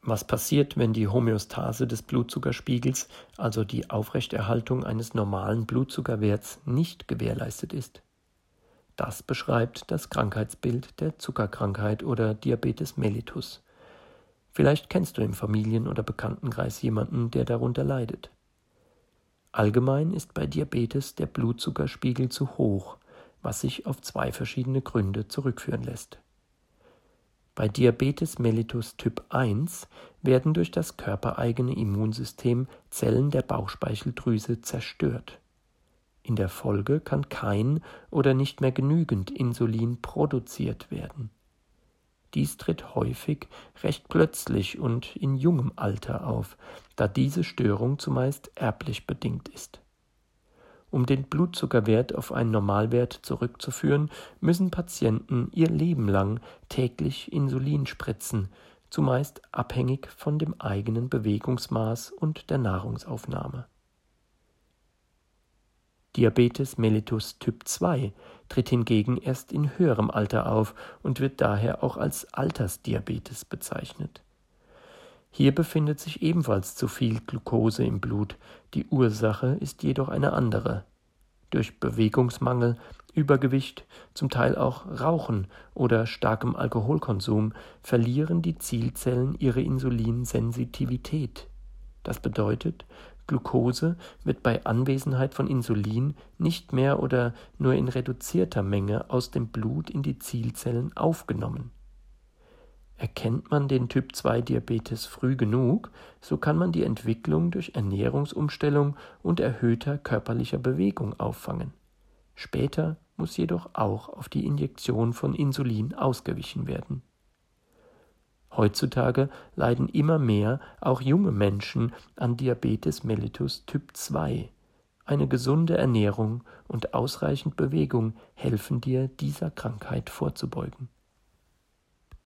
Was passiert, wenn die Homöostase des Blutzuckerspiegels, also die Aufrechterhaltung eines normalen Blutzuckerwerts, nicht gewährleistet ist? Das beschreibt das Krankheitsbild der Zuckerkrankheit oder Diabetes mellitus. Vielleicht kennst du im Familien- oder Bekanntenkreis jemanden, der darunter leidet. Allgemein ist bei Diabetes der Blutzuckerspiegel zu hoch, was sich auf 2 verschiedene Gründe zurückführen lässt. Bei Diabetes mellitus Typ 1 werden durch das körpereigene Immunsystem Zellen der Bauchspeicheldrüse zerstört. In der Folge kann kein oder nicht mehr genügend Insulin produziert werden. Dies tritt häufig recht plötzlich und in jungem Alter auf, da diese Störung zumeist erblich bedingt ist. Um den Blutzuckerwert auf einen Normalwert zurückzuführen, müssen Patienten ihr Leben lang täglich Insulin spritzen, zumeist abhängig von dem eigenen Bewegungsmaß und der Nahrungsaufnahme. Diabetes mellitus Typ 2 tritt hingegen erst in höherem Alter auf und wird daher auch als Altersdiabetes bezeichnet. Hier befindet sich ebenfalls zu viel Glucose im Blut, die Ursache ist jedoch eine andere. Durch Bewegungsmangel, Übergewicht, zum Teil auch Rauchen oder starkem Alkoholkonsum verlieren die Zielzellen ihre Insulinsensitivität. Das bedeutet, Glucose wird bei Anwesenheit von Insulin nicht mehr oder nur in reduzierter Menge aus dem Blut in die Zielzellen aufgenommen. Erkennt man den Typ-2-Diabetes früh genug, so kann man die Entwicklung durch Ernährungsumstellung und erhöhter körperlicher Bewegung auffangen. Später muss jedoch auch auf die Injektion von Insulin ausgewichen werden. Heutzutage leiden immer mehr auch junge Menschen an Diabetes mellitus Typ 2. Eine gesunde Ernährung und ausreichend Bewegung helfen dir, dieser Krankheit vorzubeugen.